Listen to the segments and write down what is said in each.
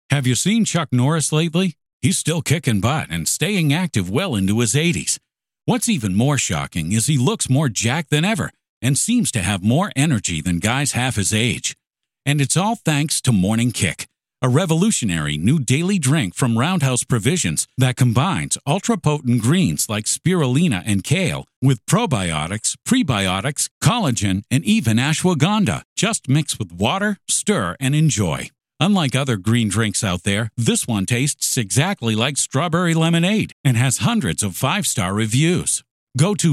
Have you seen Chuck Norris lately? He's still kicking butt and staying active well into his 80s. What's even more shocking is he looks more jacked than ever and seems to have more energy than guys half his age. And it's all thanks to Morning Kick, a revolutionary new daily drink from Roundhouse Provisions that combines ultra-potent greens like spirulina and kale with probiotics, prebiotics, collagen, and even ashwagandha. Just mix with water, stir, and enjoy. Unlike other green drinks out there, this one tastes exactly like strawberry lemonade and has hundreds of 5-star reviews. Go to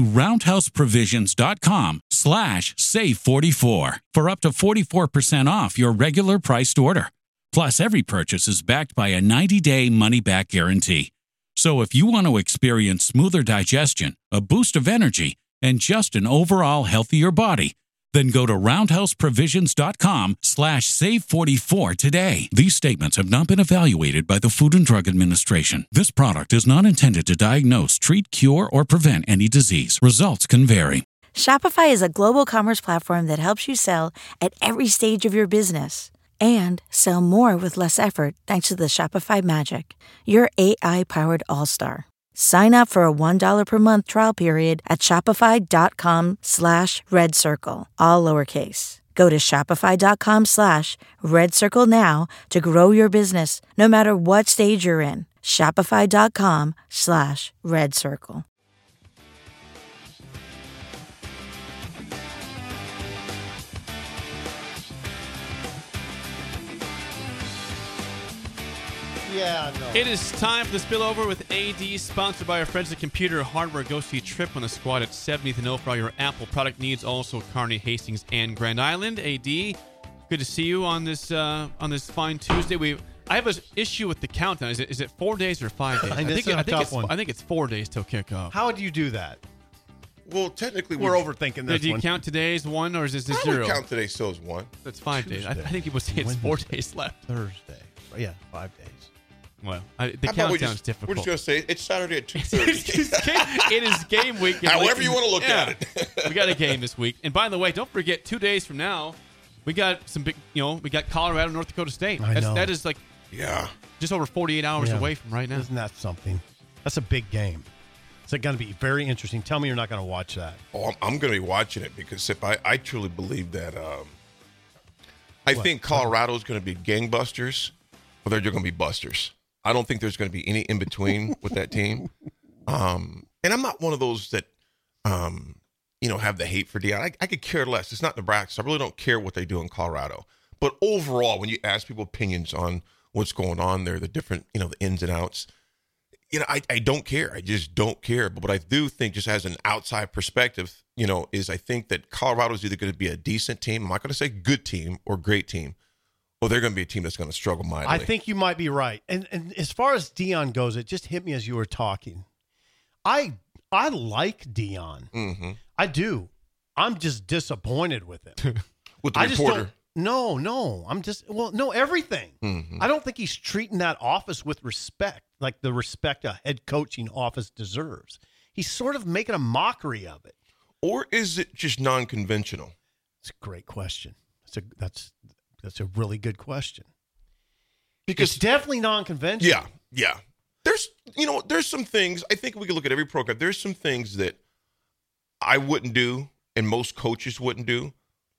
roundhouseprovisions.com/save44 for up to 44% off your regular priced order. Plus, every purchase is backed by a 90-day money-back guarantee. So if you want to experience smoother digestion, a boost of energy, and just an overall healthier body, then go to roundhouseprovisions.com/save44 today. These statements have not been evaluated by the Food and Drug Administration. This product is not intended to diagnose, treat, cure, or prevent any disease. Results can vary. Shopify is a global commerce platform that helps you sell at every stage of your business and sell more with less effort thanks to the Shopify Magic, your AI-powered all-star. Sign up for a $1 per month trial period at shopify.com/redcircle, all lowercase. Go to shopify.com/redcircle now to grow your business, no matter what stage you're in. Shopify.com/redcircle. Yeah, no. It is time for the spillover with AD, sponsored by our friends at Computer Hardware. Go see Trip on the Squad at 70th and O for all your Apple product needs. Also, Kearney, Hastings, and Grand Island. AD, good to see you on this fine Tuesday. I have an issue with the countdown. Is it 4 days or 5 days? I think it's 4 days till kickoff. How do you do that? Well, technically, we're overthinking this. Do you count today as one, or is this I zero? would count today still as one. That's 5 days. I think people say it's 4 days left. Thursday. Yeah, 5 days. Well, the countdown is difficult. We're just going to say it's Saturday at 2:30. It is game week. However you want to look at it. We got a game this week. And by the way, don't forget, 2 days from now, we got some big, we got Colorado, North Dakota State. That is like just over 48 hours away from right now. Isn't that something? That's a big game. It's going to be very interesting. Tell me you're not going to watch that. Oh, I'm going to be watching it because if I truly believe that I think Colorado is going to be gangbusters, or they're going to be busters. I don't think there's going to be any in between with that team. And I'm not one of those that, have the hate for Deion. I could care less. It's not Nebraska. So I really don't care what they do in Colorado. But overall, when you ask people opinions on what's going on there, the different, the ins and outs, I don't care. I just don't care. But what I do think, just as an outside perspective, is I think that Colorado is either going to be a decent team. I'm not going to say good team or great team. Well, they're going to be a team that's going to struggle mightily. I think you might be right. And as far as Deion goes, it just hit me as you were talking. I like Deion. Mm-hmm. I do. I'm just disappointed with him. With the reporter? No. Everything. Mm-hmm. I don't think he's treating that office with respect, like the respect a head coaching office deserves. He's sort of making a mockery of it. Or is it just non-conventional? It's a great question. That's a really good question. Because it's definitely non-conventional. Yeah. There's some things, I think we can look at every program. There's some things that I wouldn't do and most coaches wouldn't do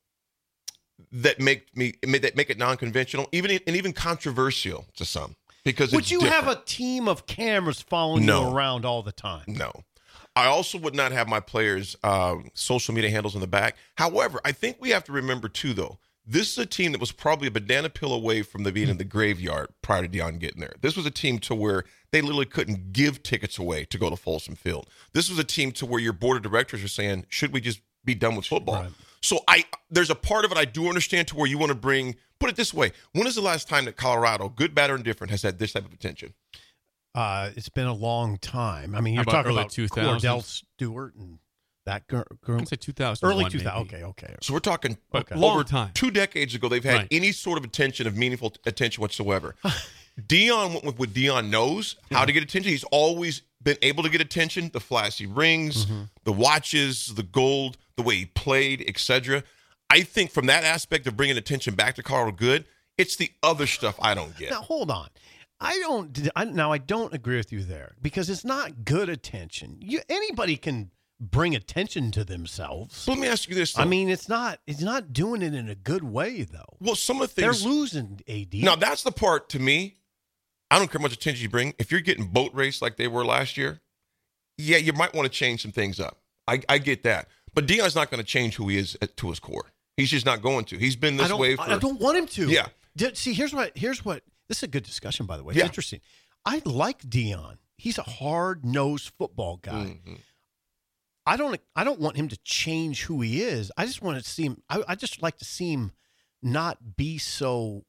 that make it non-conventional, even controversial to some. Because would you have a team of cameras following you around all the time? No. I also would not have my players' social media handles in the back. However, I think we have to remember too, though, this is a team that was probably a banana peel away from being in the graveyard prior to Deion getting there. This was a team to where they literally couldn't give tickets away to go to Folsom Field. This was a team to where your board of directors are saying, should we just be done with football? Right. So there's a part of it I do understand to where you want to bring, put it this way, when is the last time that Colorado, good, bad, or indifferent, has had this type of attention? It's been a long time. I mean, you're about talking early about 2000s? Cordell Stewart and that girl. I'd say 2001. Early 2000. Okay. So we're talking Over time. 2 decades ago, they've had any sort of attention, of meaningful attention whatsoever. Deion went with what Deion knows, how to get attention. He's always been able to get attention, the flashy rings, the watches, the gold, the way he played, etc. I think from that aspect of bringing attention back to Colorado good, It's the other stuff I don't get. Now, hold on. I don't agree with you there because it's not good attention. Anybody can bring attention to themselves. So let me ask you this, though. I mean, it's not doing it in a good way, though. Well, some of the things... They're losing, AD. Now, that's the part, to me, I don't care how much attention you bring. If you're getting boat raced like they were last year, yeah, you might want to change some things up. I get that. But Deion's not going to change who he is to his core. He's just not going to. He's been this way for... I don't want him to. Yeah. See, here's what. This is a good discussion, by the way. It's Yeah. interesting. I like Deion. He's a hard-nosed football guy. Mm-hmm. I don't want him to change who he is. I just want to see him. I just like to see him not be so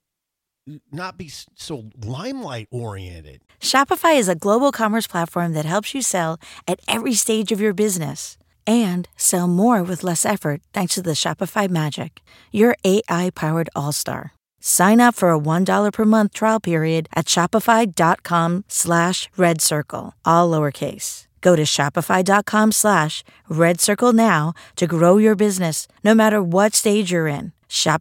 limelight oriented. Shopify is a global commerce platform that helps you sell at every stage of your business and sell more with less effort thanks to the Shopify Magic, your AI-powered all-star. Sign up for a $1 per month trial period at shopify.com/redcircle, all lowercase. Go to shopify.com/redcircle now to grow your business, no matter what stage you're in.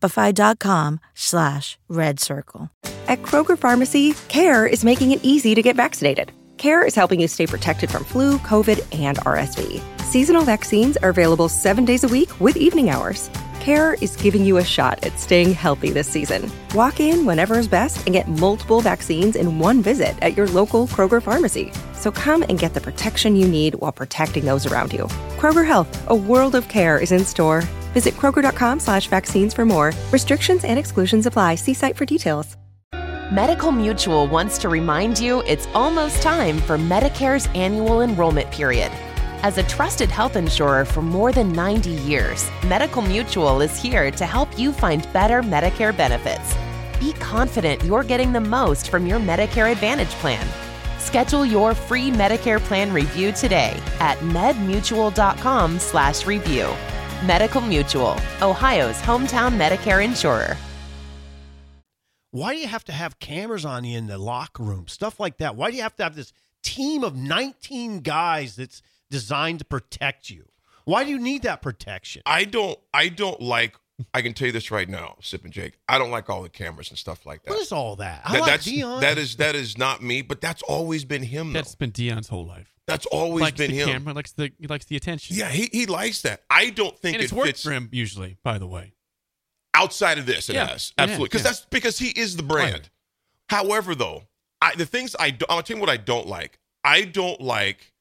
Shopify.com/redcircle. At Kroger Pharmacy, CARE is making it easy to get vaccinated. CARE is helping you stay protected from flu, COVID, and RSV. Seasonal vaccines are available 7 days a week with evening hours. CARE is giving you a shot at staying healthy this season. Walk in whenever is best and get multiple vaccines in one visit at your local Kroger Pharmacy. So come and get the protection you need while protecting those around you. Kroger Health, a world of care is in store. Visit Kroger.com/vaccines for more. Restrictions and exclusions apply. See site for details. Medical Mutual wants to remind you it's almost time for Medicare's annual enrollment period. As a trusted health insurer for more than 90 years, Medical Mutual is here to help you find better Medicare benefits. Be confident you're getting the most from your Medicare Advantage plan. Schedule your free Medicare plan review today at medmutual.com/review. Medical Mutual, Ohio's hometown Medicare insurer. Why do you have to have cameras on you in the locker room? Stuff like that. Why do you have to have this team of 19 guys that's designed to protect you? Why do you need that protection? I don't like, I can tell you this right now, Sip and Jake, I don't like all the cameers and stuff like that. What is all that? I like Deion. That is not me, but that's always been him, though. That's been Deion's whole life. That's always been him. Camera, he likes the attention. Yeah, he likes that. I don't think and it's it worked fits for him usually, by the way. Outside of this, it has. Absolutely. Yeah. Because he is the brand. Right. However, though, the things I'm going to tell you what I don't like. I don't like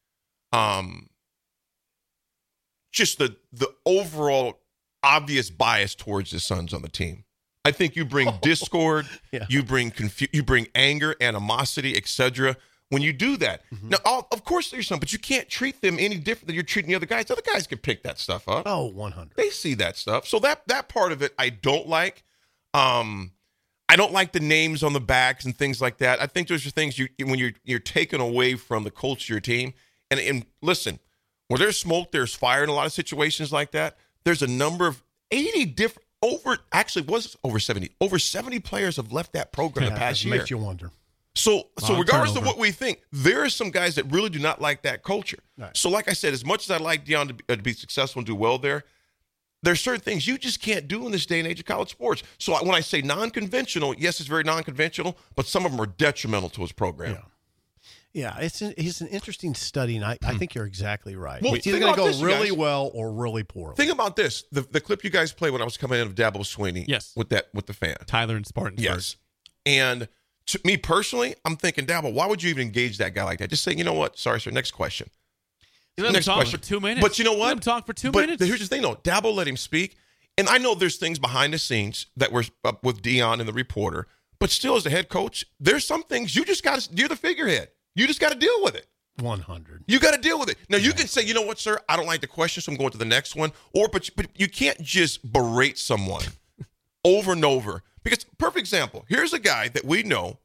just the overall obvious bias towards his sons on the team. I think you bring discord, you bring you bring anger, animosity, etc. When you do that, now of course there's some, but you can't treat them any different than you're treating the other guys. The other guys can pick that stuff up. Oh, 100. They see that stuff. So that part of it I don't like. I don't like the names on the backs and things like that. I think those are things when you're taken away from the culture of your team. And listen, where there's smoke, there's fire in a lot of situations like that. There's a number of 80 different over 70 players have left that program the past year. Makes you wonder. So regardless of what we think, there are some guys that really do not like that culture. Right. So like I said, as much as I like Deion to be successful and do well there's certain things you just can't do in this day and age of college sports. So when I say non-conventional, yes, it's very non-conventional, but some of them are detrimental to his program. Yeah, it's an interesting study, and I think you're exactly right. Well, it's either going to go really well or really poorly. Think about this: the clip you guys played when I was coming in of Dabo Swinney, yes, with the fan Tyler and Spartansburg, yes. And to me personally, I'm thinking, Dabo, why would you even engage that guy like that? Just say, you know what? Sorry, sir. Next question. Let him talk for 2 minutes. But you know what? Let him talk for 2 minutes. But here's the thing, though. Dabo let him speak, and I know there's things behind the scenes that were up with Deion and the reporter. But still, as the head coach, there's some things you just got to. You're the figurehead. You just got to deal with it. 100. You got to deal with it. Now, you can say, you know what, sir? I don't like the question, so I'm going to the next one. But you can't just berate someone over and over. Because, perfect example, here's a guy that we know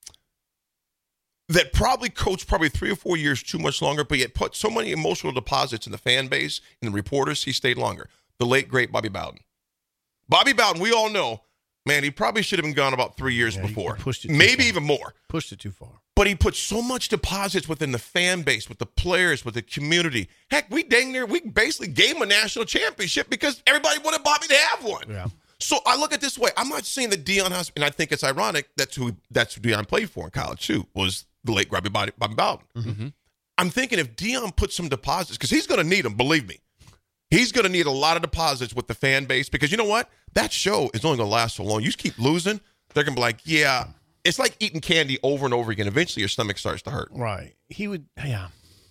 that probably coached 3 or 4 years too much longer, but yet put so many emotional deposits in the fan base and the reporters, he stayed longer. The late, great Bobby Bowden. Bobby Bowden, we all know, man, he probably should have been gone about 3 years before. Maybe even more. Pushed it too far. But he put so much deposits within the fan base, with the players, with the community. Heck, we basically gave him a national championship because everybody wanted Bobby to have one. Yeah. So I look at it this way. I'm not saying that Deion has, and I think it's ironic that's who Deion played for in college too, was the late Bobby Bowden. Mm-hmm. I'm thinking if Deion puts some deposits, because he's going to need them, believe me. He's going to need a lot of deposits with the fan base, because you know what? That show is only going to last so long. You just keep losing, they're going to be like, yeah. It's like eating candy over and over again. Eventually, your stomach starts to hurt. Right. He would, yeah.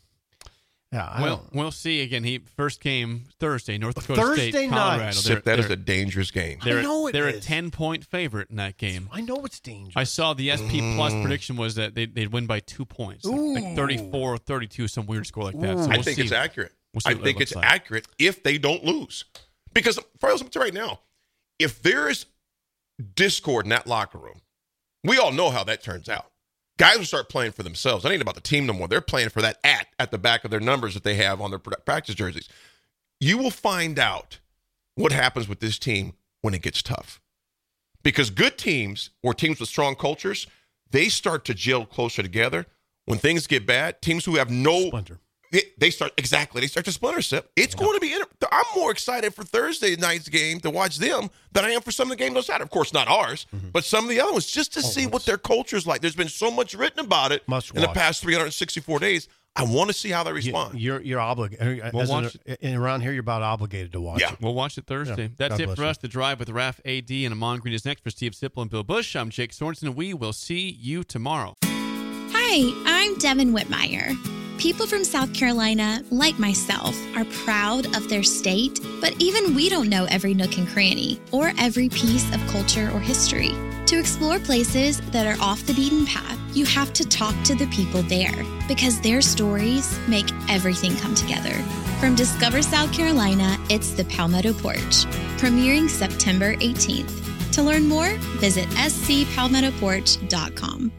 Yeah. Well, we'll see. Again, he first game Thursday, North Dakota Thursday State, night. Colorado. Sip, that is a dangerous game. I know it They're is. a 10-point favorite in that game. I know it's dangerous. I saw the SP Plus prediction was that they'd win by 2 points, like 34-32, some weird score like that. So I we'll think see. it's accurate. We'll see I what think that it's looks like. accurate if they don't lose. Because, for instance, right now, if there's discord in that locker room, we all know how that turns out. Guys will start playing for themselves. It ain't about the team no more. They're playing for that at the back of their numbers that they have on their practice jerseys. You will find out what happens with this team when it gets tough. Because good teams, or teams with strong cultures, they start to gel closer together. When things get bad, teams who have no... Splinter. They start to splinter, Sip. It's going to be... I'm more excited for Thursday night's game to watch them than I am for some of the games on Saturday. Of course, not ours, but some of the other ones, just to see what their culture's like. There's been so much written about it in the past 364 days. I want to see how they respond. You're obligated. Around here, you're about obligated to watch it. We'll watch it Thursday. Yeah. That's God it bless for you. us. The Drive with Raf, AD, and Amon Green is next. For Steve Sipple and Bill Bush, I'm Jake Sorensen, and we will see you tomorrow. Hi, I'm Devin Whitmire. People from South Carolina, like myself, are proud of their state, but even we don't know every nook and cranny or every piece of culture or history. To explore places that are off the beaten path, you have to talk to the people there, because their stories make everything come together. From Discover South Carolina, it's the Palmetto Porch, premiering September 18th. To learn more, visit scpalmettoporch.com.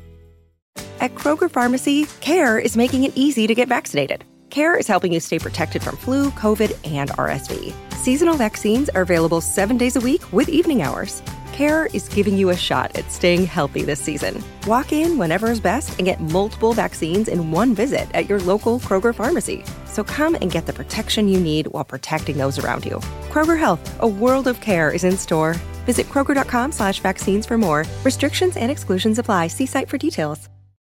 At Kroger Pharmacy, CARE is making it easy to get vaccinated. CARE is helping you stay protected from flu, COVID, and RSV. Seasonal vaccines are available 7 days a week with evening hours. CARE is giving you a shot at staying healthy this season. Walk in whenever is best and get multiple vaccines in one visit at your local Kroger Pharmacy. So come and get the protection you need while protecting those around you. Kroger Health, a world of care, is in store. Visit Kroger.com/vaccines for more. Restrictions and exclusions apply. See site for details.